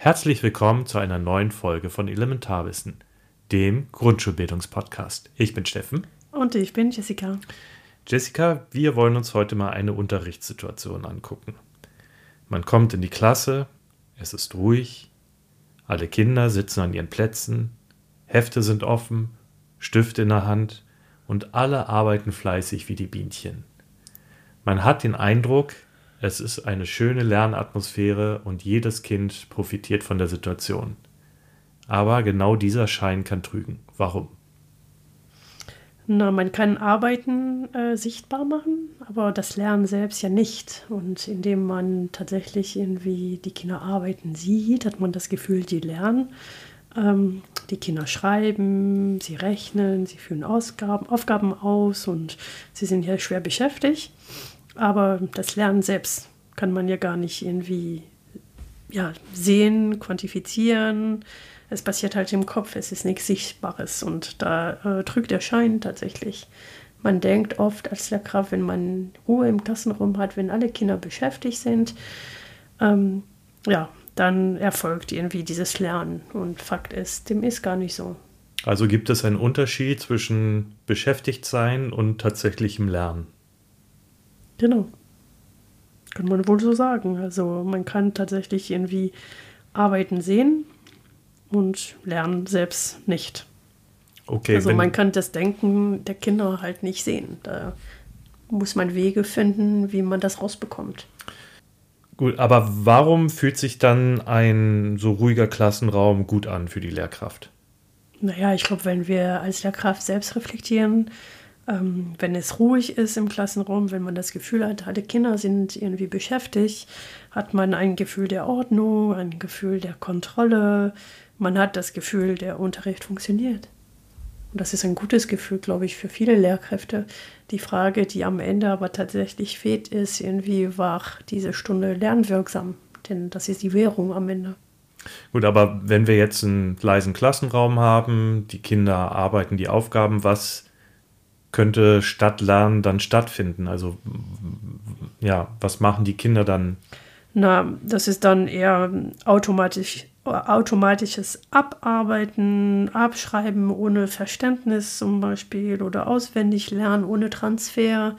Herzlich willkommen zu einer neuen Folge von Elementarwissen, dem Grundschulbildungspodcast. Ich bin Steffen. Und ich bin Jessica. Jessica, wir wollen uns heute mal eine Unterrichtssituation angucken. Man kommt in die Klasse, es ist ruhig, alle Kinder sitzen an ihren Plätzen, Hefte sind offen, Stift in der Hand und alle arbeiten fleißig wie die Bienchen. Man hat den Eindruck, es ist eine schöne Lernatmosphäre und jedes Kind profitiert von der Situation. Aber genau dieser Schein kann trügen. Warum? Man kann Arbeiten sichtbar machen, aber das Lernen selbst ja nicht. Und indem man tatsächlich irgendwie die Kinder arbeiten sieht, hat man das Gefühl, die lernen. Die Kinder schreiben, sie rechnen, sie führen Aufgaben aus und sie sind ja schwer beschäftigt. Aber das Lernen selbst kann man ja gar nicht irgendwie sehen, quantifizieren. Es passiert halt im Kopf, es ist nichts Sichtbares und da trügt der Schein tatsächlich. Man denkt oft als Lehrkraft, wenn man Ruhe im Klassenraum hat, wenn alle Kinder beschäftigt sind, dann erfolgt irgendwie dieses Lernen. Und Fakt ist, dem ist gar nicht so. Also gibt es einen Unterschied zwischen Beschäftigtsein und tatsächlichem Lernen? Genau. Kann man wohl so sagen. Also man kann tatsächlich irgendwie Arbeiten sehen und lernen selbst nicht. Okay, also man kann das Denken der Kinder halt nicht sehen. Da muss man Wege finden, wie man das rausbekommt. Gut, aber warum fühlt sich dann ein so ruhiger Klassenraum gut an für die Lehrkraft? Naja, ich glaube, wenn wir als Lehrkraft selbst reflektieren, wenn es ruhig ist im Klassenraum, wenn man das Gefühl hat, alle Kinder sind irgendwie beschäftigt, hat man ein Gefühl der Ordnung, ein Gefühl der Kontrolle. Man hat das Gefühl, der Unterricht funktioniert. Und das ist ein gutes Gefühl, glaube ich, für viele Lehrkräfte. Die Frage, die am Ende aber tatsächlich fehlt, ist, irgendwie war diese Stunde lernwirksam? Denn das ist die Währung am Ende. Gut, aber wenn wir jetzt einen leisen Klassenraum haben, die Kinder arbeiten die Aufgaben, was könnte statt Lernen dann stattfinden? Also ja, was machen die Kinder dann? Das ist dann eher automatisches Abarbeiten, Abschreiben ohne Verständnis zum Beispiel oder auswendig lernen ohne Transfer,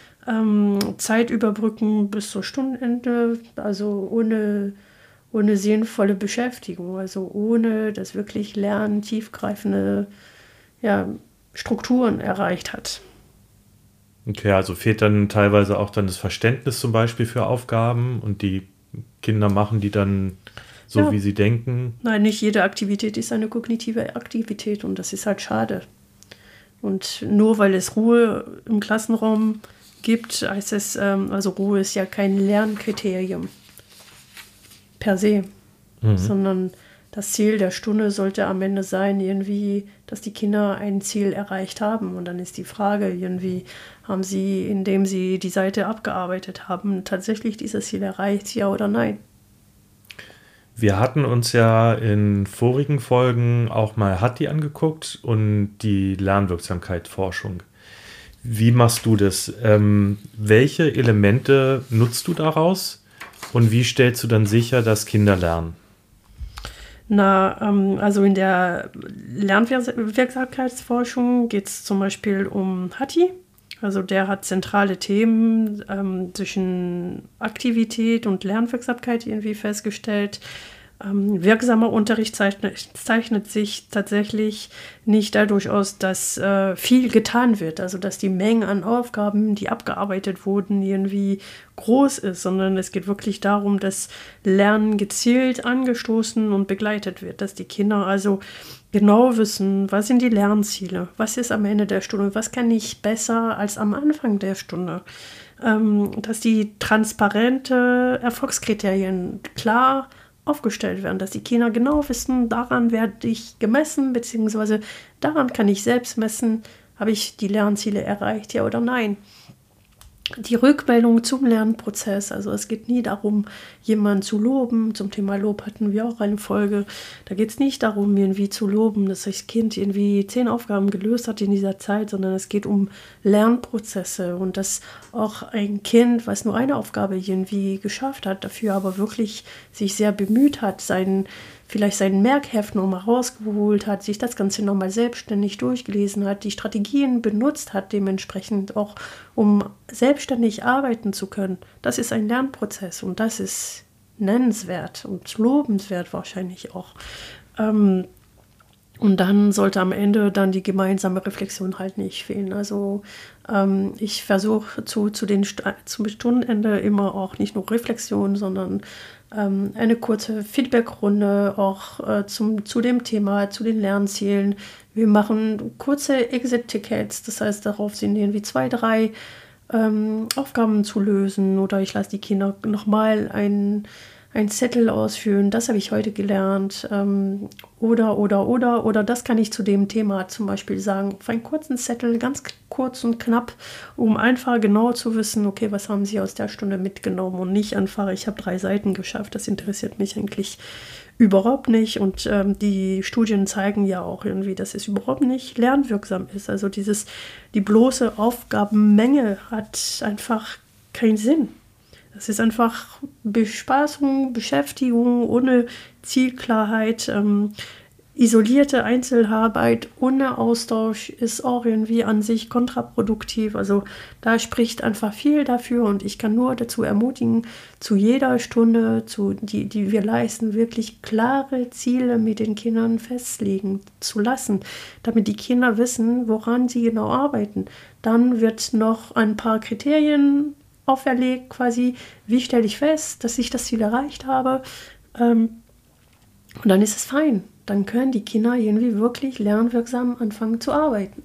Zeit überbrücken bis zur Stundenende, also ohne sinnvolle Beschäftigung, also ohne dass wirklich Lernen tiefgreifende Strukturen erreicht hat. Okay, also fehlt dann teilweise auch dann das Verständnis zum Beispiel für Aufgaben und die Kinder machen die dann so, wie sie denken. Nein, nicht jede Aktivität ist eine kognitive Aktivität und das ist halt schade. Und nur weil es Ruhe im Klassenraum gibt, heißt es, also Ruhe ist ja kein Lernkriterium per se, sondern das Ziel der Stunde sollte am Ende sein, irgendwie, dass die Kinder ein Ziel erreicht haben. Und dann ist die Frage, irgendwie, haben sie, indem sie die Seite abgearbeitet haben, tatsächlich dieses Ziel erreicht, ja oder nein? Wir hatten uns ja in vorigen Folgen auch mal Hattie angeguckt und die Lernwirksamkeitsforschung. Wie machst du das? Welche Elemente nutzt du daraus und wie stellst du dann sicher, dass Kinder lernen? Also in der Lernwirksamkeitsforschung geht es zum Beispiel um Hattie. Also der hat zentrale Themen zwischen Aktivität und Lernwirksamkeit irgendwie festgestellt. Wirksamer Unterricht zeichnet sich tatsächlich nicht dadurch aus, dass viel getan wird, also dass die Menge an Aufgaben, die abgearbeitet wurden, irgendwie groß ist, sondern es geht wirklich darum, dass Lernen gezielt angestoßen und begleitet wird, dass die Kinder also genau wissen, was sind die Lernziele, was ist am Ende der Stunde, was kann ich besser als am Anfang der Stunde, dass die transparente Erfolgskriterien klar aufgestellt werden, dass die Kinder genau wissen, daran werde ich gemessen, beziehungsweise daran kann ich selbst messen, habe ich die Lernziele erreicht, ja oder nein. die Rückmeldung zum Lernprozess. Also es geht nie darum, jemanden zu loben. Zum Thema Lob hatten wir auch eine Folge. Da geht es nicht darum, irgendwie zu loben, dass das Kind irgendwie 10 Aufgaben gelöst hat in dieser Zeit, sondern es geht um Lernprozesse und dass auch ein Kind, was nur eine Aufgabe irgendwie geschafft hat, dafür aber wirklich sich sehr bemüht hat, vielleicht sein Merkheft nochmal rausgeholt hat, sich das Ganze nochmal selbstständig durchgelesen hat, die Strategien benutzt hat, dementsprechend auch, um selbstständig arbeiten zu können. Das ist ein Lernprozess und das ist nennenswert und lobenswert wahrscheinlich auch. Und dann sollte am Ende dann die gemeinsame Reflexion halt nicht fehlen. Also ich versuche zum Stundenende immer auch nicht nur Reflexion, sondern eine kurze Feedbackrunde auch zu dem Thema, zu den Lernzielen. Wir machen kurze Exit-Tickets, das heißt, darauf sind irgendwie 2, 3 Aufgaben zu lösen oder ich lasse die Kinder nochmal einen Zettel ausfüllen, das habe ich heute gelernt oder das kann ich zu dem Thema zum Beispiel sagen, auf einen kurzen Zettel, ganz kurz und knapp, um einfach genau zu wissen, okay, was haben Sie aus der Stunde mitgenommen und nicht einfach, ich habe 3 Seiten geschafft, das interessiert mich eigentlich überhaupt nicht und die Studien zeigen ja auch irgendwie, dass es überhaupt nicht lernwirksam ist, also die bloße Aufgabenmenge hat einfach keinen Sinn. Das ist einfach Bespaßung, Beschäftigung ohne Zielklarheit, isolierte Einzelarbeit ohne Austausch ist auch irgendwie an sich kontraproduktiv. Also da spricht einfach viel dafür und ich kann nur dazu ermutigen, zu jeder Stunde, die wir leisten, wirklich klare Ziele mit den Kindern festlegen zu lassen, damit die Kinder wissen, woran sie genau arbeiten. Dann wird noch ein paar Kriterien auferlegt, quasi, wie stelle ich fest, dass ich das Ziel erreicht habe. Und dann ist es fein. Dann können die Kinder irgendwie wirklich lernwirksam anfangen zu arbeiten.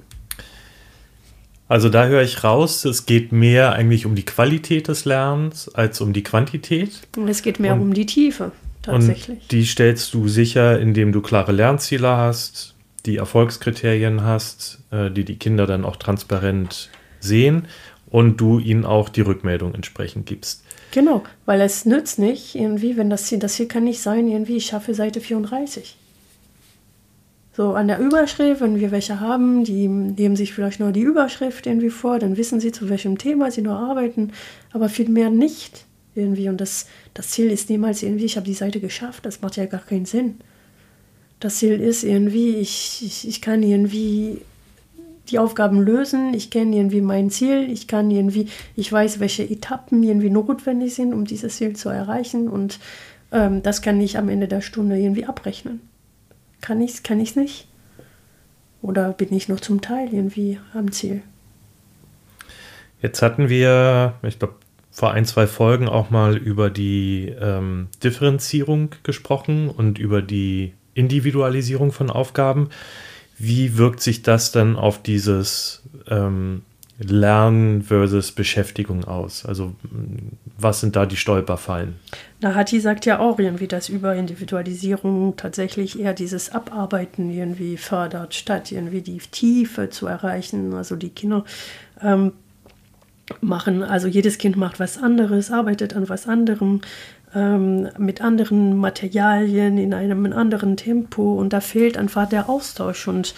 Also da höre ich raus, es geht mehr eigentlich um die Qualität des Lernens als um die Quantität. Und es geht mehr um die Tiefe, tatsächlich. Und die stellst du sicher, indem du klare Lernziele hast, die Erfolgskriterien hast, die Kinder dann auch transparent sehen und du ihnen auch die Rückmeldung entsprechend gibst. Genau, weil es nützt nicht irgendwie, wenn das hier kann nicht sein, irgendwie ich schaffe Seite 34. So an der Überschrift, wenn wir welche haben, die nehmen sich vielleicht nur die Überschrift irgendwie vor, dann wissen sie, zu welchem Thema sie nur arbeiten, aber viel mehr nicht irgendwie. Und das Ziel ist niemals irgendwie, ich habe die Seite geschafft, das macht ja gar keinen Sinn. Das Ziel ist irgendwie, ich kann irgendwie die Aufgaben lösen, ich kenne irgendwie mein Ziel, ich weiß, welche Etappen irgendwie notwendig sind, um dieses Ziel zu erreichen und das kann ich am Ende der Stunde irgendwie abrechnen. Kann ich's nicht? Oder bin ich noch zum Teil irgendwie am Ziel? Jetzt hatten wir, ich glaube, vor 1, 2 Folgen auch mal über die Differenzierung gesprochen und über die Individualisierung von Aufgaben. Wie wirkt sich das dann auf dieses Lernen versus Beschäftigung aus? Also was sind da die Stolperfallen? Na, Hattie sagt ja auch irgendwie, dass Überindividualisierung tatsächlich eher dieses Abarbeiten irgendwie fördert, statt irgendwie die Tiefe zu erreichen. Also die Kinder also jedes Kind macht was anderes, arbeitet an was anderem, mit anderen Materialien, in einem anderen Tempo und da fehlt einfach der Austausch und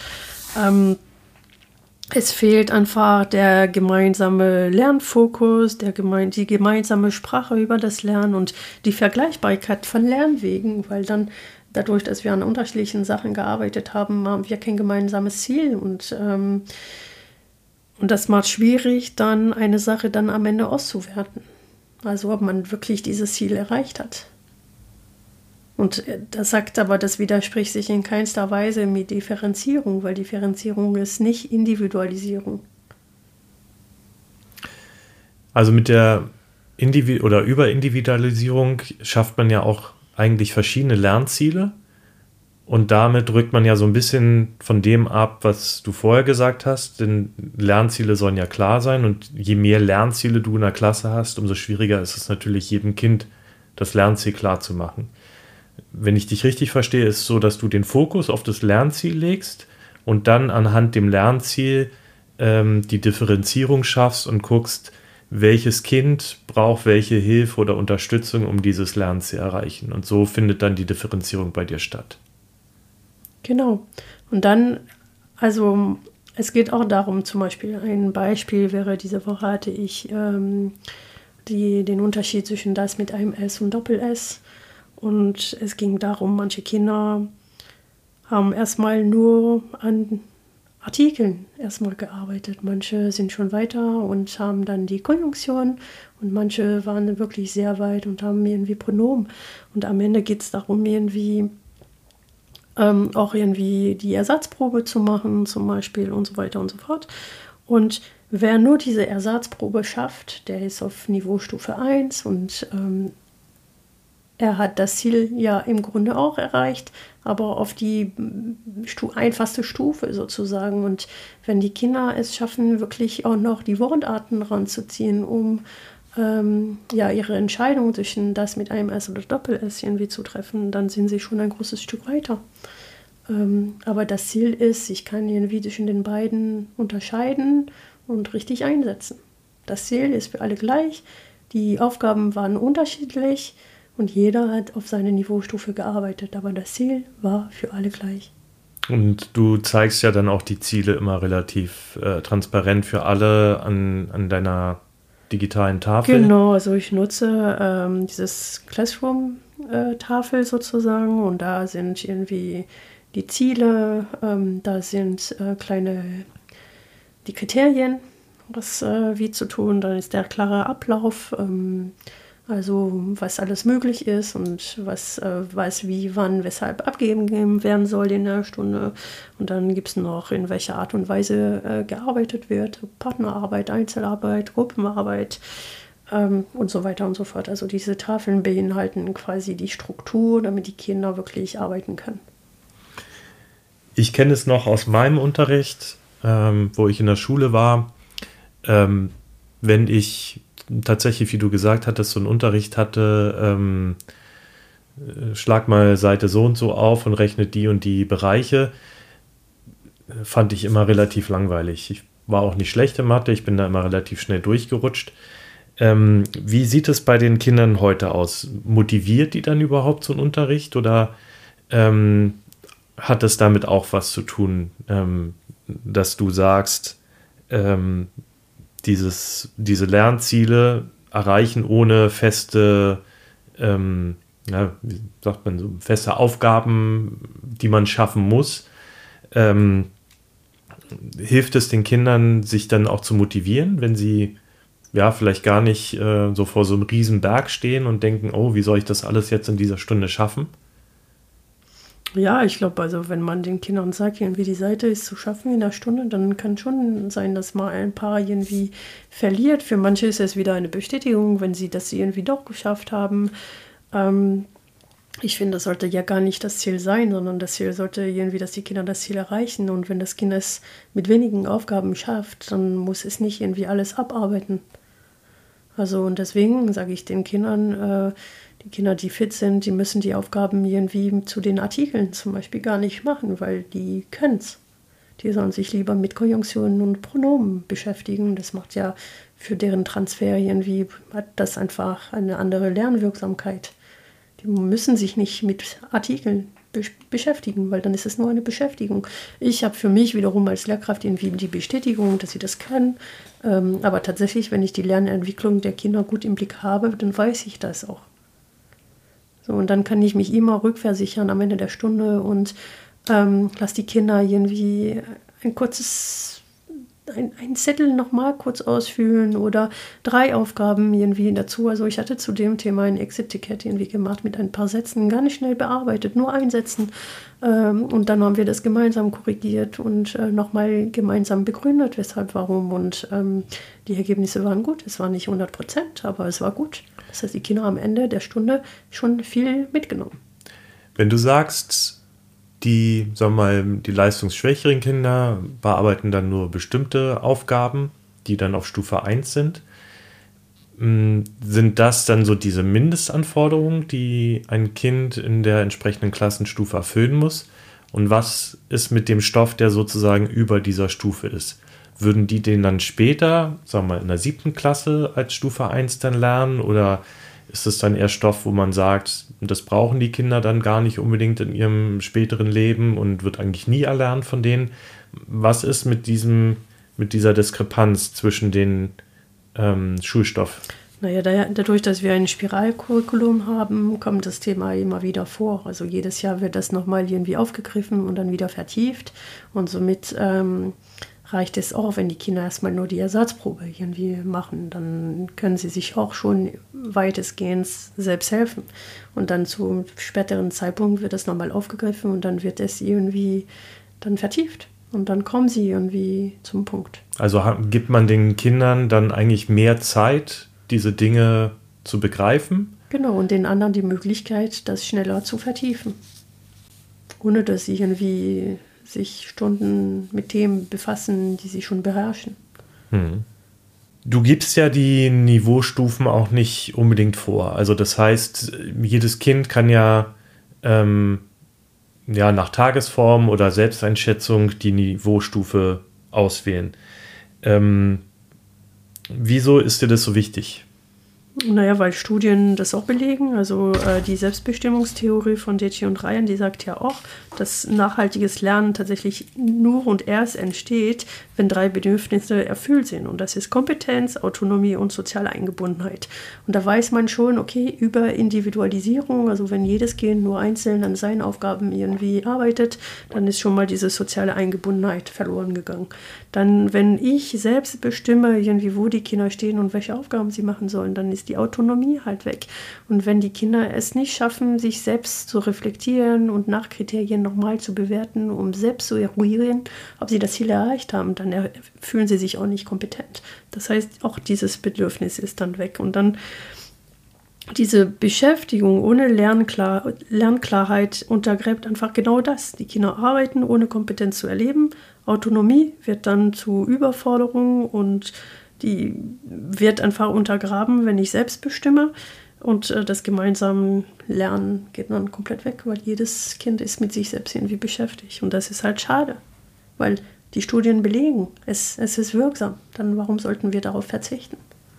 es fehlt einfach der gemeinsame Lernfokus, die gemeinsame Sprache über das Lernen und die Vergleichbarkeit von Lernwegen, weil dann dadurch, dass wir an unterschiedlichen Sachen gearbeitet haben, haben wir kein gemeinsames Ziel und das macht schwierig, dann eine Sache dann am Ende auszuwerten. Also ob man wirklich dieses Ziel erreicht hat. Und das widerspricht sich in keinster Weise mit Differenzierung, weil Differenzierung ist nicht Individualisierung. Also mit der Überindividualisierung schafft man ja auch eigentlich verschiedene Lernziele und damit rückt man ja so ein bisschen von dem ab, was du vorher gesagt hast, denn Lernziele sollen ja klar sein und je mehr Lernziele du in der Klasse hast, umso schwieriger ist es natürlich jedem Kind, das Lernziel klar zu machen. Wenn ich dich richtig verstehe, ist es so, dass du den Fokus auf das Lernziel legst und dann anhand dem Lernziel die Differenzierung schaffst und guckst, welches Kind braucht welche Hilfe oder Unterstützung, um dieses Lernen zu erreichen. Und so findet dann die Differenzierung bei dir statt. Genau. Und dann, also es geht auch darum, zum Beispiel, ein Beispiel wäre, diese Woche hatte ich den Unterschied zwischen das mit einem S und Doppel-S. Und es ging darum, manche Kinder haben erstmal nur an Artikeln erstmal gearbeitet. Manche sind schon weiter und haben dann die Konjunktion und manche waren wirklich sehr weit und haben irgendwie Pronomen. Und am Ende geht es darum, irgendwie auch irgendwie die Ersatzprobe zu machen, zum Beispiel und so weiter und so fort. Und wer nur diese Ersatzprobe schafft, der ist auf Niveaustufe 1 und er hat das Ziel ja im Grunde auch erreicht, aber auf die einfachste Stufe sozusagen. Und wenn die Kinder es schaffen, wirklich auch noch die Wortarten ranzuziehen, um ihre Entscheidung zwischen das mit einem S oder Doppel-S irgendwie zu treffen, dann sind sie schon ein großes Stück weiter. Aber das Ziel ist, ich kann irgendwie zwischen den beiden unterscheiden und richtig einsetzen. Das Ziel ist für alle gleich, die Aufgaben waren unterschiedlich und jeder hat auf seine Niveaustufe gearbeitet, aber das Ziel war für alle gleich. Und du zeigst ja dann auch die Ziele immer relativ transparent für alle an deiner digitalen Tafel. Genau, also ich nutze dieses Classroom-Tafel sozusagen und da sind irgendwie die Ziele, da sind die Kriterien, was wie zu tun, dann ist der klare Ablauf, also was alles möglich ist und was wie, wann, weshalb abgegeben werden soll in der Stunde. Und dann gibt es noch, in welcher Art und Weise gearbeitet wird. Partnerarbeit, Einzelarbeit, Gruppenarbeit und so weiter und so fort. Also diese Tafeln beinhalten quasi die Struktur, damit die Kinder wirklich arbeiten können. Ich kenne es noch aus meinem Unterricht, wo ich in der Schule war, wenn ich tatsächlich, wie du gesagt hattest, so einen Unterricht hatte, schlag mal Seite so und so auf und rechne die und die Bereiche, fand ich immer relativ langweilig. Ich war auch nicht schlecht in Mathe, ich bin da immer relativ schnell durchgerutscht. Wie sieht es bei den Kindern heute aus? Motiviert die dann überhaupt so ein Unterricht oder hat es damit auch was zu tun, dass du sagst, diese Lernziele erreichen ohne feste, wie sagt man so, feste Aufgaben, die man schaffen muss. Hilft es den Kindern, sich dann auch zu motivieren, wenn sie vielleicht gar nicht so vor so einem riesen Berg stehen und denken, oh, wie soll ich das alles jetzt in dieser Stunde schaffen? Ja, ich glaube, also wenn man den Kindern sagt, irgendwie die Seite ist zu schaffen in einer Stunde, dann kann schon sein, dass man ein paar irgendwie verliert. Für manche ist es wieder eine Bestätigung, wenn sie das irgendwie doch geschafft haben. Ich finde, das sollte ja gar nicht das Ziel sein, sondern das Ziel sollte irgendwie, dass die Kinder das Ziel erreichen. Und wenn das Kind es mit wenigen Aufgaben schafft, dann muss es nicht irgendwie alles abarbeiten. Also und deswegen sage ich den Kindern, die Kinder, die fit sind, die müssen die Aufgaben irgendwie zu den Artikeln zum Beispiel gar nicht machen, weil die können es. Die sollen sich lieber mit Konjunktionen und Pronomen beschäftigen. Das macht ja für deren Transfer irgendwie, hat das einfach eine andere Lernwirksamkeit. Die müssen sich nicht mit Artikeln beschäftigen, weil dann ist es nur eine Beschäftigung. Ich habe für mich wiederum als Lehrkraft irgendwie die Bestätigung, dass sie das können. Aber tatsächlich, wenn ich die Lernentwicklung der Kinder gut im Blick habe, dann weiß ich das auch. So, und dann kann ich mich immer rückversichern am Ende der Stunde und lasse die Kinder irgendwie ein Zettel nochmal kurz ausfüllen oder 3 Aufgaben irgendwie dazu. Also ich hatte zu dem Thema ein Exit-Ticket irgendwie gemacht mit ein paar Sätzen, gar nicht schnell bearbeitet, nur einsetzen. Und dann haben wir das gemeinsam korrigiert und nochmal gemeinsam begründet, weshalb, warum. Und die Ergebnisse waren gut. Es war nicht 100%, aber es war gut. Das heißt, die Kinder am Ende der Stunde schon viel mitgenommen. Wenn du sagst, die leistungsschwächeren Kinder bearbeiten dann nur bestimmte Aufgaben, die dann auf Stufe 1 sind. Sind das dann so diese Mindestanforderungen, die ein Kind in der entsprechenden Klassenstufe erfüllen muss? Und was ist mit dem Stoff, der sozusagen über dieser Stufe ist? würden die den dann später, sagen wir mal in der 7. Klasse als Stufe 1 dann lernen? Oder ist es dann eher Stoff, wo man sagt, das brauchen die Kinder dann gar nicht unbedingt in ihrem späteren Leben und wird eigentlich nie erlernt von denen? Was ist mit dieser Diskrepanz zwischen den Schulstoff? Naja, dadurch, dass wir ein Spiralcurriculum haben, kommt das Thema immer wieder vor. Also jedes Jahr wird das nochmal irgendwie aufgegriffen und dann wieder vertieft. Und somit reicht es auch, wenn die Kinder erstmal nur die Ersatzprobe irgendwie machen. Dann können sie sich auch schon weitestgehend selbst helfen. Und dann zu späteren Zeitpunkt wird das nochmal aufgegriffen und dann wird es irgendwie dann vertieft. Und dann kommen sie irgendwie zum Punkt. Also gibt man den Kindern dann eigentlich mehr Zeit, diese Dinge zu begreifen? Genau, und den anderen die Möglichkeit, das schneller zu vertiefen. Ohne dass sie irgendwie sich Stunden mit Themen befassen, die sie schon beherrschen. Du gibst ja die Niveaustufen auch nicht unbedingt vor. Also das heißt, jedes Kind kann ja nach Tagesform oder Selbsteinschätzung die Niveaustufe auswählen. Wieso ist dir das so wichtig? Naja, weil Studien das auch belegen. Also die Selbstbestimmungstheorie von Deci und Ryan, die sagt ja auch, dass nachhaltiges Lernen tatsächlich nur und erst entsteht, wenn 3 Bedürfnisse erfüllt sind. Und das ist Kompetenz, Autonomie und soziale Eingebundenheit. Und da weiß man schon, okay, über Individualisierung, also wenn jedes Kind nur einzeln an seinen Aufgaben irgendwie arbeitet, dann ist schon mal diese soziale Eingebundenheit verloren gegangen. Dann, wenn ich selbst bestimme, irgendwie, wo die Kinder stehen und welche Aufgaben sie machen sollen, dann ist die Autonomie halt weg. Und wenn die Kinder es nicht schaffen, sich selbst zu reflektieren und nach Kriterien nochmal zu bewerten, um selbst zu eruieren, ob sie das Ziel erreicht haben, dann fühlen sie sich auch nicht kompetent. Das heißt, auch dieses Bedürfnis ist dann weg. Und dann diese Beschäftigung ohne Lernklarheit untergräbt einfach genau das. Die Kinder arbeiten, ohne Kompetenz zu erleben. Autonomie wird dann zu Überforderung und die wird einfach untergraben, wenn ich selbst bestimme. Und das gemeinsame Lernen geht dann komplett weg, weil jedes Kind ist mit sich selbst irgendwie beschäftigt. Und das ist halt schade, weil die Studien belegen, es ist wirksam. Dann warum sollten wir darauf verzichten?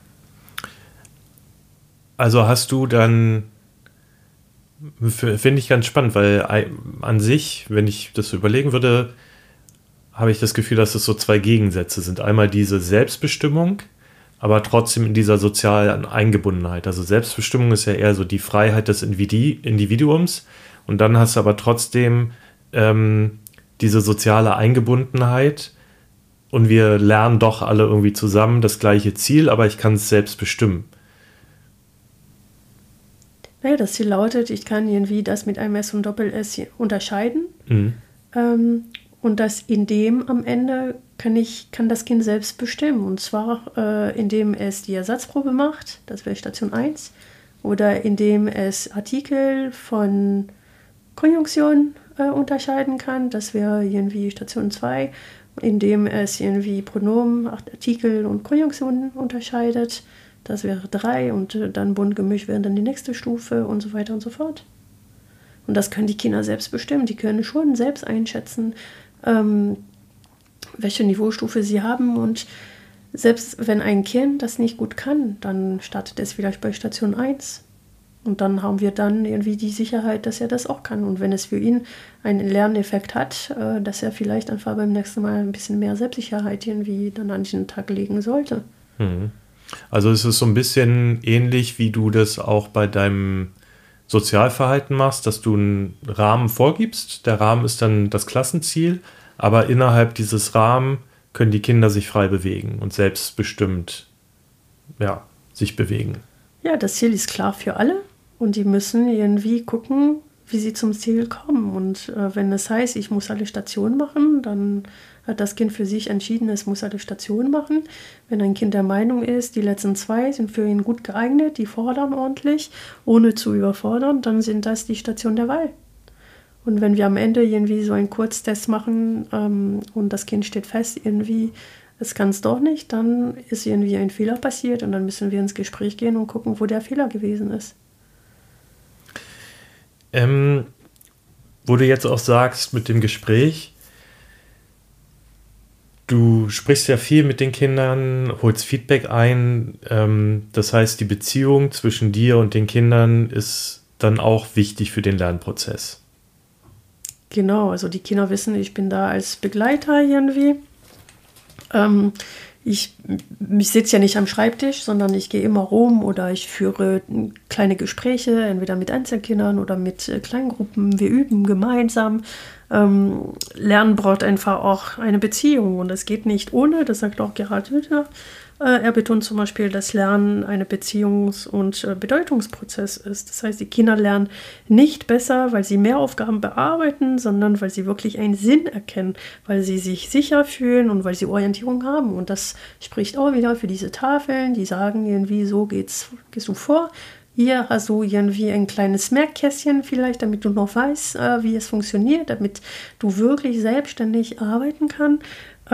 Also hast du dann, finde ich ganz spannend, weil an sich, wenn ich das so überlegen würde, habe ich das Gefühl, dass es so 2 Gegensätze sind. Einmal diese Selbstbestimmung, aber trotzdem in dieser sozialen Eingebundenheit. Also Selbstbestimmung ist ja eher so die Freiheit des Individuums und dann hast du aber trotzdem diese soziale Eingebundenheit und wir lernen doch alle irgendwie zusammen das gleiche Ziel, aber ich kann es selbst bestimmen. Naja, das Ziel lautet, ich kann irgendwie das mit einem S und Doppel-S unterscheiden. Und das indem am Ende kann das Kind selbst bestimmen. Und zwar indem es die Ersatzprobe macht, das wäre Station 1, oder indem es Artikel von Konjunktion unterscheiden kann, das wäre irgendwie Station 2, indem es irgendwie Pronomen, Artikel und Konjunktionen unterscheidet, das wäre 3 und dann bunt gemischt wäre dann die nächste Stufe und so weiter und so fort. Und das können die Kinder selbst bestimmen. Die können schon selbst einschätzen, welche Niveaustufe sie haben. Und selbst wenn ein Kind das nicht gut kann, dann startet es vielleicht bei Station 1. Und dann haben wir dann irgendwie die Sicherheit, dass er das auch kann. Und wenn es für ihn einen Lerneffekt hat, dass er vielleicht einfach beim nächsten Mal ein bisschen mehr Selbstsicherheit irgendwie dann an den Tag legen sollte. Also es ist so ein bisschen ähnlich, wie du das auch bei deinem Sozialverhalten machst, dass du einen Rahmen vorgibst. Der Rahmen ist dann das Klassenziel, aber innerhalb dieses Rahmens können die Kinder sich frei bewegen und selbstbestimmt sich bewegen. Ja, das Ziel ist klar für alle und die müssen irgendwie gucken, wie sie zum Ziel kommen. Und wenn es heißt, ich muss alle Stationen machen, dann hat das Kind für sich entschieden, es muss alle Stationen machen. Wenn ein Kind der Meinung ist, die letzten 2 sind für ihn gut geeignet, die fordern ordentlich, ohne zu überfordern, dann sind das die Stationen der Wahl. Und wenn wir am Ende irgendwie so einen Kurztest machen und das Kind steht fest, irgendwie, es kann es doch nicht, dann ist irgendwie ein Fehler passiert und dann müssen wir ins Gespräch gehen und gucken, wo der Fehler gewesen ist. Wo du jetzt auch sagst mit dem Gespräch, Du sprichst ja viel mit den Kindern, holst Feedback ein. Das heißt, die Beziehung zwischen dir und den Kindern ist dann auch wichtig für den Lernprozess. Genau, also die Kinder wissen, ich bin da als Begleiter irgendwie. Ich sitze ja nicht am Schreibtisch, sondern ich gehe immer rum oder ich führe kleine Gespräche, entweder mit Einzelkindern oder mit Kleingruppen. Wir üben gemeinsam. Lernen braucht einfach auch eine Beziehung und es geht nicht ohne, das sagt auch Gerhard Hüther. Er betont zum Beispiel, dass Lernen ein Beziehungs- und Bedeutungsprozess ist. Das heißt, die Kinder lernen nicht besser, weil sie mehr Aufgaben bearbeiten, sondern weil sie wirklich einen Sinn erkennen, weil sie sich sicher fühlen und weil sie Orientierung haben. Und das spricht auch wieder für diese Tafeln, die sagen irgendwie, so gehst du vor. Hier hast du irgendwie ein kleines Merkkästchen vielleicht, damit du noch weißt, wie es funktioniert, damit du wirklich selbstständig arbeiten kannst.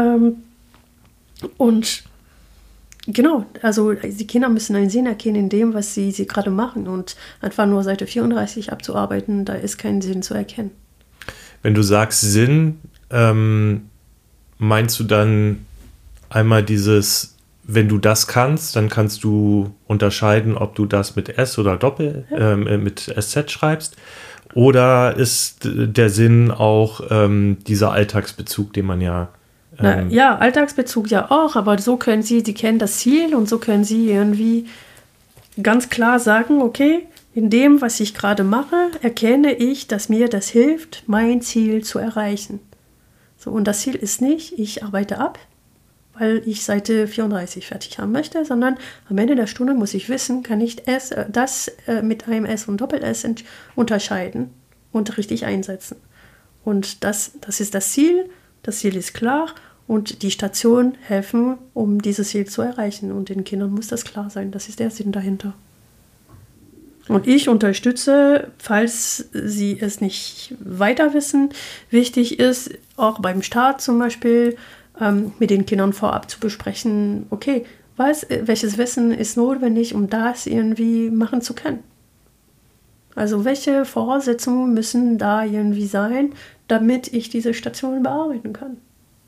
Und genau, also die Kinder müssen einen Sinn erkennen in dem, was sie gerade machen. Und einfach nur Seite 34 abzuarbeiten, da ist kein Sinn zu erkennen. Wenn du sagst Sinn, meinst du dann einmal dieses, wenn du das kannst, dann kannst du unterscheiden, ob du das mit S oder mit SZ schreibst? Oder ist der Sinn auch dieser Alltagsbezug, den man ja... Ja, Alltagsbezug ja auch, aber so können sie kennen das Ziel und so können sie irgendwie ganz klar sagen, okay, in dem, was ich gerade mache, erkenne ich, dass mir das hilft, mein Ziel zu erreichen. So, und das Ziel ist nicht, ich arbeite ab, weil ich Seite 34 fertig haben möchte, sondern am Ende der Stunde muss ich wissen, kann ich das mit einem S und Doppel-S unterscheiden und richtig einsetzen. Und das ist das Ziel. Das Ziel ist klar und die Stationen helfen, um dieses Ziel zu erreichen. Und den Kindern muss das klar sein. Das ist der Sinn dahinter. Und ich unterstütze, falls sie es nicht weiter wissen, wichtig ist, auch beim Start zum Beispiel, mit den Kindern vorab zu besprechen, okay, welches Wissen ist notwendig, um das irgendwie machen zu können. Also welche Voraussetzungen müssen da irgendwie sein, damit ich diese Station bearbeiten kann.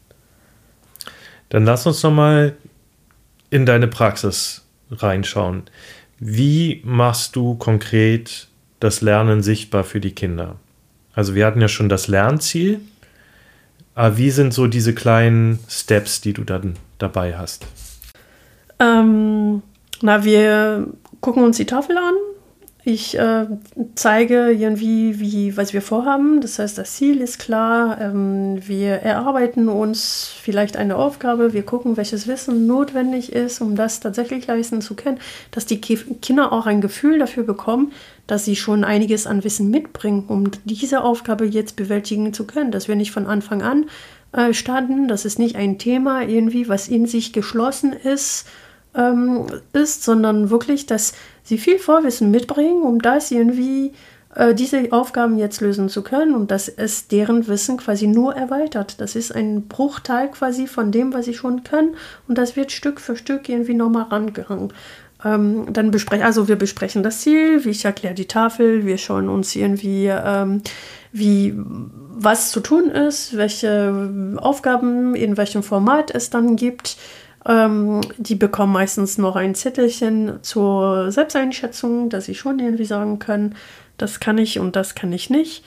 Dann lass uns nochmal in deine Praxis reinschauen. Wie machst du konkret das Lernen sichtbar für die Kinder? Also wir hatten ja schon das Lernziel, aber wie sind so diese kleinen Steps, die du dann dabei hast? Wir gucken uns die Tafel an. Ich zeige irgendwie, was wir vorhaben. Das heißt, das Ziel ist klar. Wir erarbeiten uns vielleicht eine Aufgabe. Wir gucken, welches Wissen notwendig ist, um das tatsächlich leisten zu können. Dass die Kinder auch ein Gefühl dafür bekommen, dass sie schon einiges an Wissen mitbringen, um diese Aufgabe jetzt bewältigen zu können. Dass wir nicht von Anfang an starten. Das ist nicht ein Thema irgendwie, was in sich geschlossen ist, sondern wirklich, dass sie viel Vorwissen mitbringen, um das irgendwie diese Aufgaben jetzt lösen zu können und dass es deren Wissen quasi nur erweitert. Das ist ein Bruchteil quasi von dem, was sie schon können und das wird Stück für Stück irgendwie nochmal rangegangen. Wir besprechen das Ziel, wie ich erkläre die Tafel, wir schauen uns irgendwie, was zu tun ist, welche Aufgaben, in welchem Format es dann gibt. Die bekommen meistens noch ein Zettelchen zur Selbsteinschätzung, dass sie schon irgendwie sagen können, das kann ich und das kann ich nicht.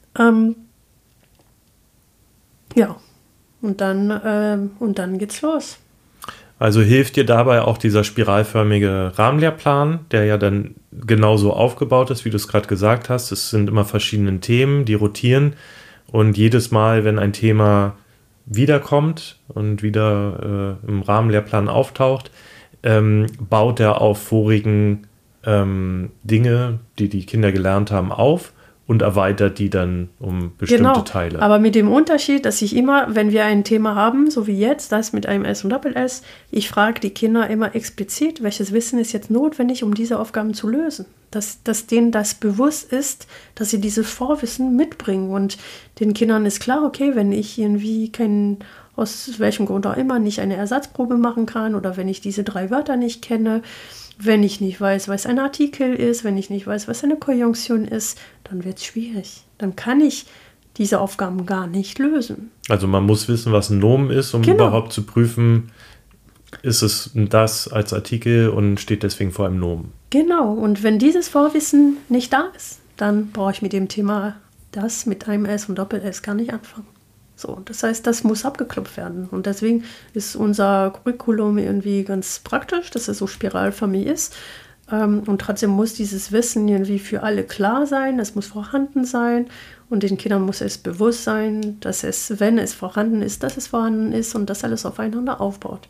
Und dann geht's los. Also hilft dir dabei auch dieser spiralförmige Rahmenlehrplan, der ja dann genauso aufgebaut ist, wie du es gerade gesagt hast. Es sind immer verschiedene Themen, die rotieren und jedes Mal, wenn ein Thema wiederkommt und wieder im Rahmenlehrplan auftaucht, baut er auf vorigen Dinge, die die Kinder gelernt haben, auf und erweitert die dann um bestimmte Teile. Aber mit dem Unterschied, dass ich immer, wenn wir ein Thema haben, so wie jetzt, das mit einem S und Doppel-S, ich frage die Kinder immer explizit, welches Wissen ist jetzt notwendig, um diese Aufgaben zu lösen. Dass denen das bewusst ist, dass sie dieses Vorwissen mitbringen. Und den Kindern ist klar, okay, wenn ich irgendwie aus welchem Grund auch immer, nicht eine Ersatzprobe machen kann oder wenn ich diese 3 Wörter nicht kenne, wenn ich nicht weiß, was ein Artikel ist, wenn ich nicht weiß, was eine Konjunktion ist, dann wird es schwierig. Dann kann ich diese Aufgaben gar nicht lösen. Also man muss wissen, was ein Nomen ist, um überhaupt zu prüfen, ist es das als Artikel und steht deswegen vor einem Nomen. Genau, und wenn dieses Vorwissen nicht da ist, dann brauche ich mit dem Thema das mit einem S und Doppel-S gar nicht anfangen. So, das heißt, das muss abgeklopft werden. Und deswegen ist unser Curriculum irgendwie ganz praktisch, dass es so spiralförmig ist. Und trotzdem muss dieses Wissen irgendwie für alle klar sein, es muss vorhanden sein. Und den Kindern muss es bewusst sein, dass es, wenn es vorhanden ist, dass es vorhanden ist und dass alles aufeinander aufbaut.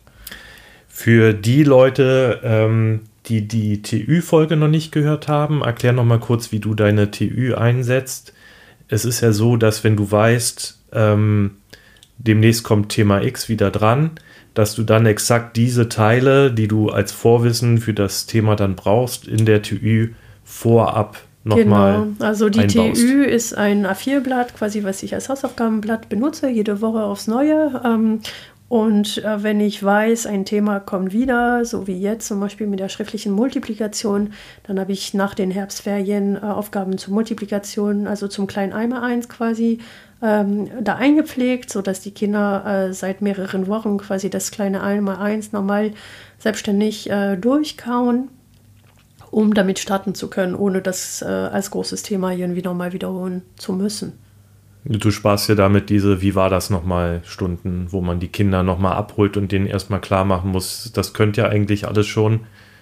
Für die Leute, die die TÜ-Folge noch nicht gehört haben, erklär noch mal kurz, wie du deine TÜ einsetzt. Es ist ja so, dass wenn du weißt, demnächst kommt Thema X wieder dran, dass du dann exakt diese Teile, die du als Vorwissen für das Thema dann brauchst, in der TÜ vorab nochmal Genau, also die einbaust. TÜ ist ein A4-Blatt, quasi was ich als Hausaufgabenblatt benutze, jede Woche aufs Neue. Und wenn ich weiß, ein Thema kommt wieder, so wie jetzt zum Beispiel mit der schriftlichen Multiplikation, dann habe ich nach den Herbstferien Aufgaben zur Multiplikation, also zum kleinen Einmaleins quasi, da eingepflegt, sodass die Kinder seit mehreren Wochen quasi das kleine Einmaleins normal selbstständig durchkauen, um damit starten zu können, ohne das als großes Thema irgendwie nochmal wiederholen zu müssen. Du sparst ja damit diese, wie war das nochmal, Stunden, wo man die Kinder nochmal abholt und denen erstmal klar machen muss, das könnt ihr eigentlich alles schon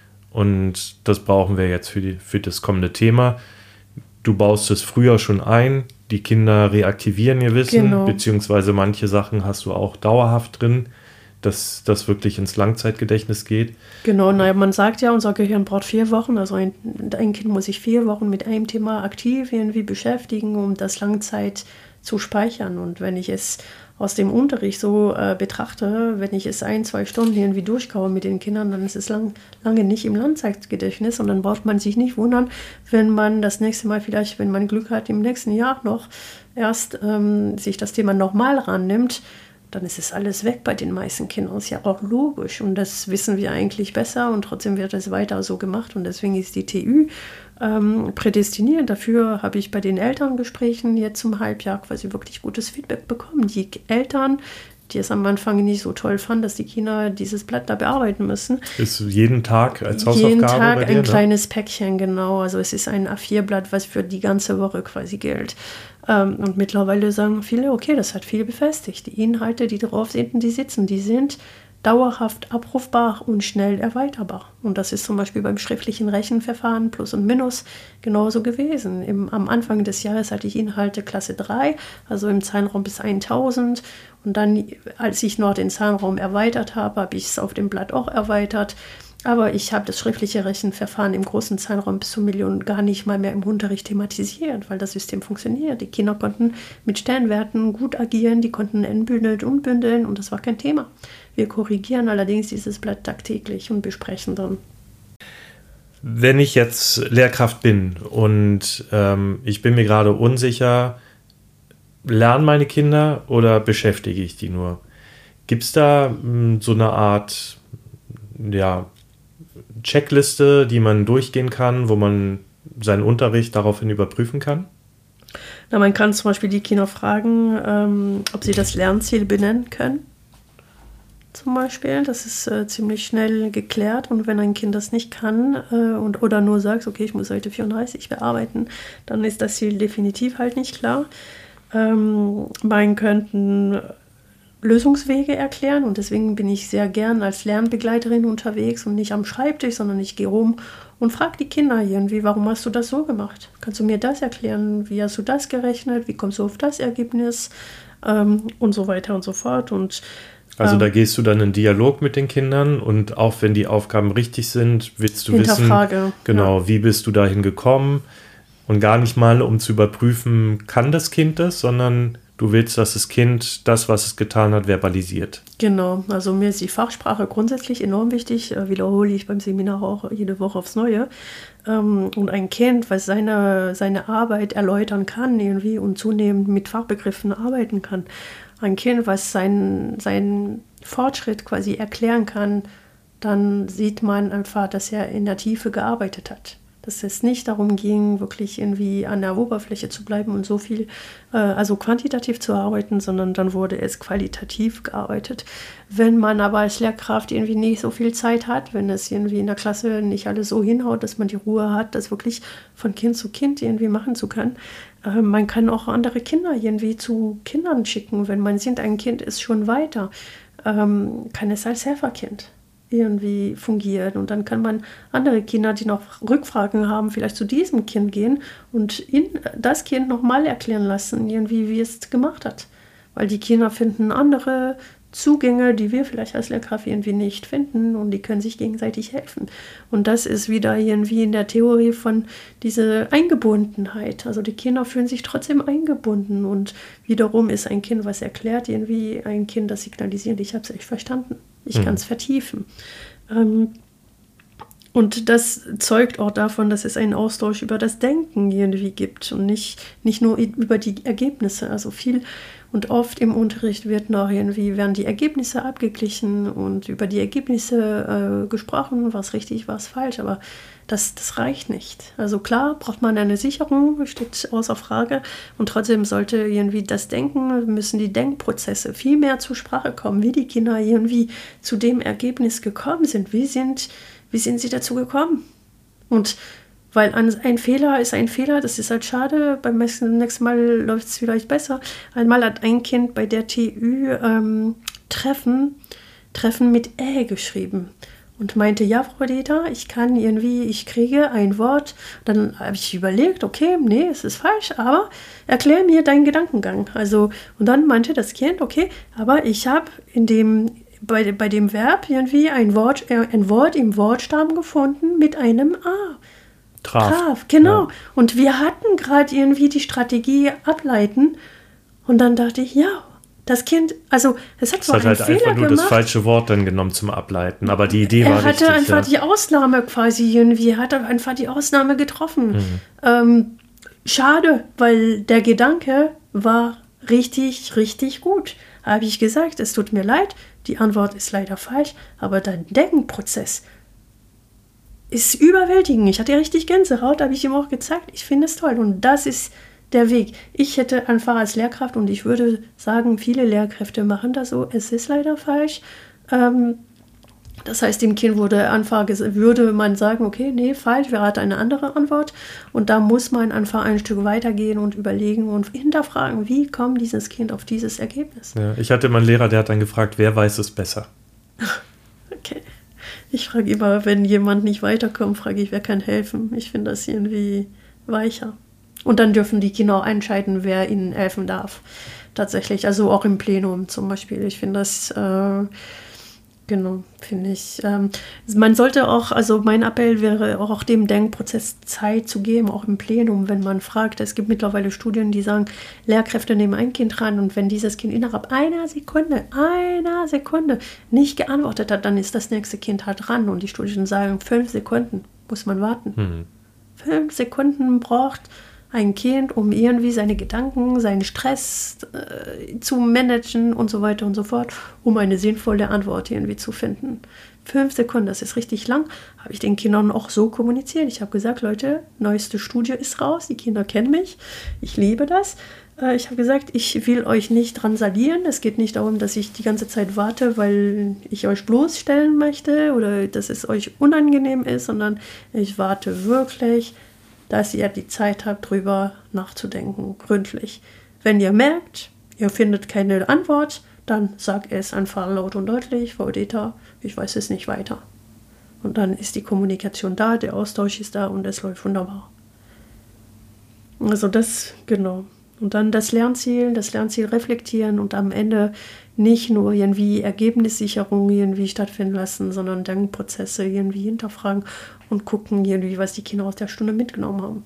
und das brauchen wir jetzt für das kommende Thema. Du baust es früher schon ein, die Kinder reaktivieren ihr Wissen, beziehungsweise manche Sachen hast du auch dauerhaft drin, dass das wirklich ins Langzeitgedächtnis geht. Genau, naja, man sagt ja, unser Gehirn braucht 4 Wochen, also ein Kind muss sich 4 Wochen mit einem Thema aktiv irgendwie beschäftigen, um das Langzeit zu speichern. Und wenn ich es aus dem Unterricht so betrachte, wenn ich es 1-2 Stunden irgendwie durchkaue mit den Kindern, dann ist es lange nicht im Langzeitgedächtnis und dann braucht man sich nicht wundern, wenn man das nächste Mal vielleicht, wenn man Glück hat, im nächsten Jahr noch erst sich das Thema nochmal rannimmt, dann ist es alles weg bei den meisten Kindern. Das ist ja auch logisch und das wissen wir eigentlich besser und trotzdem wird es weiter so gemacht und deswegen ist die TÜ prädestiniert. Dafür habe ich bei den Elterngesprächen jetzt zum Halbjahr quasi wirklich gutes Feedback bekommen. Die Eltern, die es am Anfang nicht so toll fanden, dass die Kinder dieses Blatt da bearbeiten müssen. Ist jeden Tag als Hausaufgabe jeden Tag bei dir, ein kleines Päckchen, genau. Also es ist ein A4-Blatt, was für die ganze Woche quasi gilt. Und mittlerweile sagen viele, okay, das hat viel befestigt. Die Inhalte, die drauf sind, die sitzen, die sind dauerhaft abrufbar und schnell erweiterbar. Und das ist zum Beispiel beim schriftlichen Rechenverfahren Plus und Minus genauso gewesen. Am Anfang des Jahres hatte ich Inhalte Klasse 3, also im Zahlenraum bis 1000. Und dann, als ich noch den Zahlenraum erweitert habe, habe ich es auf dem Blatt auch erweitert. Aber ich habe das schriftliche Rechenverfahren im großen Zahlenraum bis zu Millionen gar nicht mal mehr im Unterricht thematisiert, weil das System funktioniert. Die Kinder konnten mit Sternwerten gut agieren, die konnten entbündeln und bündeln und das war kein Thema. Wir korrigieren allerdings dieses Blatt tagtäglich und besprechen dann. Wenn ich jetzt Lehrkraft bin und ich bin mir gerade unsicher, lernen meine Kinder oder beschäftige ich die nur? Gibt es da so eine Art Checkliste, die man durchgehen kann, wo man seinen Unterricht daraufhin überprüfen kann? Na, man kann zum Beispiel die Kinder fragen, ob sie das Lernziel benennen können. Zum Beispiel, das ist ziemlich schnell geklärt und wenn ein Kind das nicht kann oder nur sagt, okay, ich muss heute 34 bearbeiten, dann ist das Ziel definitiv halt nicht klar. Man könnte Lösungswege erklären und deswegen bin ich sehr gern als Lernbegleiterin unterwegs und nicht am Schreibtisch, sondern ich gehe rum und frage die Kinder irgendwie, warum hast du das so gemacht? Kannst du mir das erklären? Wie hast du das gerechnet? Wie kommst du auf das Ergebnis? Und so weiter und so fort. Und also da gehst du dann in Dialog mit den Kindern und auch wenn die Aufgaben richtig sind, willst du wissen, genau, wie bist du dahin gekommen und gar nicht mal, um zu überprüfen, kann das Kind das, sondern du willst, dass das Kind das, was es getan hat, verbalisiert. Genau, also mir ist die Fachsprache grundsätzlich enorm wichtig, wiederhole ich beim Seminar auch jede Woche aufs Neue. Und ein Kind, was seine Arbeit erläutern kann irgendwie und zunehmend mit Fachbegriffen arbeiten kann. Ein Kind, was seinen Fortschritt quasi erklären kann, dann sieht man einfach, dass er in der Tiefe gearbeitet hat. dass es nicht darum ging, wirklich irgendwie an der Oberfläche zu bleiben und so viel, also quantitativ zu arbeiten, sondern dann wurde es qualitativ gearbeitet. Wenn man aber als Lehrkraft irgendwie nicht so viel Zeit hat, wenn es irgendwie in der Klasse nicht alles so hinhaut, dass man die Ruhe hat, das wirklich von Kind zu Kind irgendwie machen zu können, man kann auch andere Kinder irgendwie zu Kindern schicken, wenn man sieht, ein Kind ist schon weiter, kann es als Helferkind irgendwie fungieren. Und dann kann man andere Kinder, die noch Rückfragen haben, vielleicht zu diesem Kind gehen und das Kind nochmal erklären lassen, irgendwie, wie es gemacht hat. Weil die Kinder finden andere Zugänge, die wir vielleicht als Lehrkraft irgendwie nicht finden und die können sich gegenseitig helfen. Und das ist wieder irgendwie in der Theorie von dieser Eingebundenheit. Also die Kinder fühlen sich trotzdem eingebunden und wiederum ist ein Kind, was erklärt, irgendwie ein Kind, das signalisiert, ich habe es echt verstanden. Ich kann es vertiefen. Und das zeugt auch davon, dass es einen Austausch über das Denken irgendwie gibt und nicht nur über die Ergebnisse. Also viel und oft im Unterricht werden die Ergebnisse abgeglichen und über die Ergebnisse gesprochen, was richtig, was falsch, aber das reicht nicht. Also klar braucht man eine Sicherung, steht außer Frage, und trotzdem sollte irgendwie das Denken, müssen die Denkprozesse viel mehr zur Sprache kommen, wie die Kinder irgendwie zu dem Ergebnis gekommen sind, wie sind sie dazu gekommen? Und weil ein Fehler ist ein Fehler, das ist halt schade, beim nächsten Mal läuft es vielleicht besser. Einmal hat ein Kind bei der TÜ Treffen mit Ä geschrieben und meinte, ja, Frau Dieter, ich kriege ein Wort. Dann habe ich überlegt, okay, nee, es ist falsch, aber erklär mir deinen Gedankengang. Also, und dann meinte das Kind, okay, aber ich habe bei dem Verb irgendwie ein Wort im Wortstamm gefunden mit einem A. Traf, genau. Ja. Und wir hatten gerade irgendwie die Strategie ableiten und dann dachte ich, ja, das Kind, also es hat zwar einen Fehler gemacht. Es hat halt einfach nur das falsche Wort dann genommen zum Ableiten, aber die Idee war richtig. Er hatte einfach die Ausnahme quasi irgendwie, hat einfach die Ausnahme getroffen. Schade, weil der Gedanke war richtig, richtig gut. Habe ich gesagt, es tut mir leid, die Antwort ist leider falsch, aber dein Denkprozess ist überwältigend. Ich hatte richtig Gänsehaut, habe ich ihm auch gezeigt. Ich finde es toll und das ist der Weg. Ich hätte einfach als Lehrkraft, und ich würde sagen, viele Lehrkräfte machen das so, es ist leider falsch. Das heißt, dem Kind würde man sagen, okay, nee, falsch, wer hat eine andere Antwort? Und da muss man einfach ein Stück weitergehen und überlegen und hinterfragen, wie kommt dieses Kind auf dieses Ergebnis? Ja, ich hatte immer einen Lehrer, der hat dann gefragt, wer weiß es besser? Okay. Ich frage immer, wenn jemand nicht weiterkommt, frage ich, wer kann helfen? Ich finde das irgendwie weicher. Und dann dürfen die Kinder auch entscheiden, wer ihnen helfen darf. Tatsächlich, also auch im Plenum zum Beispiel. Ich finde das, finde ich. Man sollte auch, also mein Appell wäre auch dem Denkprozess Zeit zu geben, auch im Plenum, wenn man fragt. Es gibt mittlerweile Studien, die sagen, Lehrkräfte nehmen ein Kind ran und wenn dieses Kind innerhalb einer Sekunde nicht geantwortet hat, dann ist das nächste Kind halt dran. Und die Studien sagen, 5 Sekunden muss man warten. 5 Sekunden braucht ein Kind, um irgendwie seine Gedanken, seinen Stress zu managen und so weiter und so fort, um eine sinnvolle Antwort irgendwie zu finden. 5 Sekunden, das ist richtig lang, habe ich den Kindern auch so kommuniziert. Ich habe gesagt, Leute, neueste Studie ist raus, die Kinder kennen mich, ich liebe das. Ich habe gesagt, ich will euch nicht drangsalieren. Es geht nicht darum, dass ich die ganze Zeit warte, weil ich euch bloßstellen möchte oder dass es euch unangenehm ist, sondern ich warte wirklich, dass ihr die Zeit habt, drüber nachzudenken, gründlich. Wenn ihr merkt, ihr findet keine Antwort, dann sagt es einfach laut und deutlich, Frau Dieter, ich weiß es nicht weiter. Und dann ist die Kommunikation da, der Austausch ist da und es läuft wunderbar. Also das, genau. Und dann das Lernziel reflektieren und am Ende nicht nur irgendwie Ergebnissicherung irgendwie stattfinden lassen, sondern Denkprozesse irgendwie hinterfragen und gucken irgendwie, was die Kinder aus der Stunde mitgenommen haben.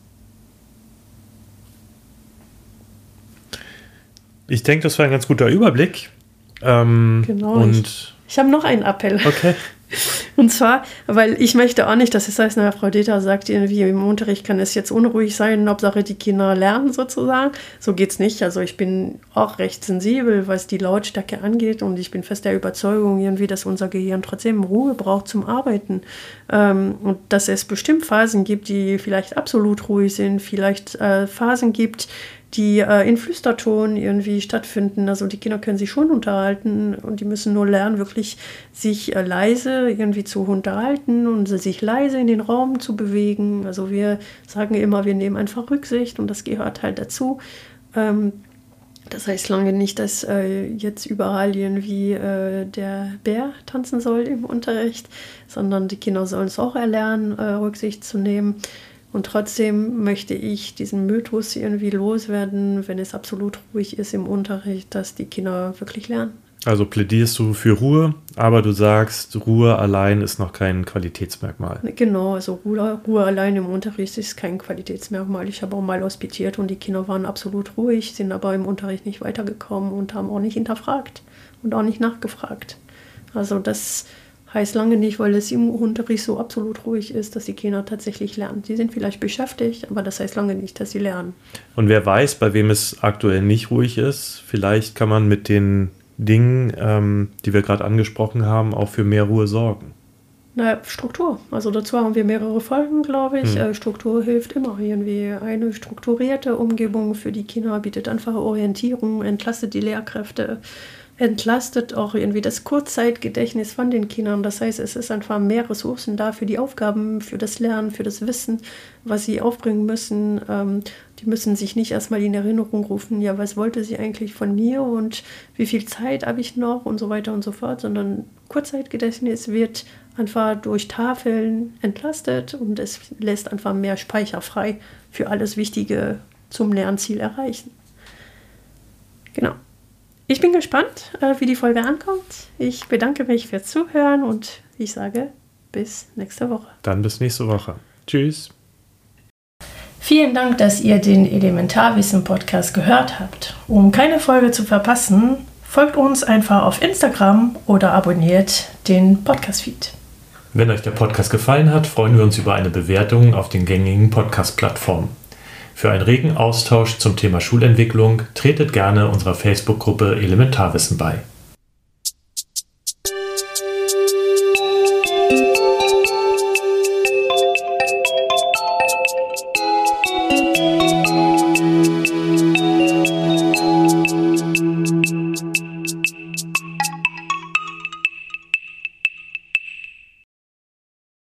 Ich denke, das war ein ganz guter Überblick. Genau. Und ich habe noch einen Appell. Okay. Und zwar, weil ich möchte auch nicht, dass es heißt, na, Frau Deter sagt irgendwie, im Unterricht kann es jetzt unruhig sein, Hauptsache die Kinder lernen sozusagen. So geht's nicht. Also ich bin auch recht sensibel, was die Lautstärke angeht, und ich bin fest der Überzeugung irgendwie, dass unser Gehirn trotzdem Ruhe braucht zum Arbeiten. Und dass es bestimmt Phasen gibt, die vielleicht absolut ruhig sind, vielleicht Phasen gibt, die in Flüsterton irgendwie stattfinden. Also die Kinder können sich schon unterhalten und die müssen nur lernen, wirklich sich leise irgendwie zu unterhalten und sich leise in den Raum zu bewegen. Also wir sagen immer, wir nehmen einfach Rücksicht, und das gehört halt dazu. Das heißt lange nicht, dass jetzt überall irgendwie der Bär tanzen soll im Unterricht, sondern die Kinder sollen es auch erlernen, Rücksicht zu nehmen. Und trotzdem möchte ich diesen Mythos irgendwie loswerden, wenn es absolut ruhig ist im Unterricht, dass die Kinder wirklich lernen. Also plädierst du für Ruhe, aber du sagst, Ruhe allein ist noch kein Qualitätsmerkmal. Genau, also Ruhe allein im Unterricht ist kein Qualitätsmerkmal. Ich habe auch mal hospitiert und die Kinder waren absolut ruhig, sind aber im Unterricht nicht weitergekommen und haben auch nicht hinterfragt und auch nicht nachgefragt. Also das heißt lange nicht, weil es im Unterricht so absolut ruhig ist, dass die Kinder tatsächlich lernen. Sie sind vielleicht beschäftigt, aber das heißt lange nicht, dass sie lernen. Und wer weiß, bei wem es aktuell nicht ruhig ist, vielleicht kann man mit den Dingen, die wir gerade angesprochen haben, auch für mehr Ruhe sorgen. Na, Struktur. Also dazu haben wir mehrere Folgen, glaube ich. Struktur hilft immer. Irgendwie eine strukturierte Umgebung für die Kinder bietet einfach Orientierung, entlastet die Lehrkräfte, entlastet auch irgendwie das Kurzzeitgedächtnis von den Kindern. Das heißt, es ist einfach mehr Ressourcen da für die Aufgaben, für das Lernen, für das Wissen, was sie aufbringen müssen. Die müssen sich nicht erstmal in Erinnerung rufen, ja, was wollte sie eigentlich von mir und wie viel Zeit habe ich noch und so weiter und so fort, sondern Kurzzeitgedächtnis wird einfach durch Tafeln entlastet und es lässt einfach mehr Speicher frei für alles Wichtige zum Lernziel erreichen. Genau. Ich bin gespannt, wie die Folge ankommt. Ich bedanke mich fürs Zuhören und ich sage bis nächste Woche. Dann bis nächste Woche. Tschüss. Vielen Dank, dass ihr den Elementarwissen-Podcast gehört habt. Um keine Folge zu verpassen, folgt uns einfach auf Instagram oder abonniert den Podcast-Feed. Wenn euch der Podcast gefallen hat, freuen wir uns über eine Bewertung auf den gängigen Podcast-Plattformen. Für einen regen Austausch zum Thema Schulentwicklung tretet gerne unserer Facebook-Gruppe Elementarwissen bei.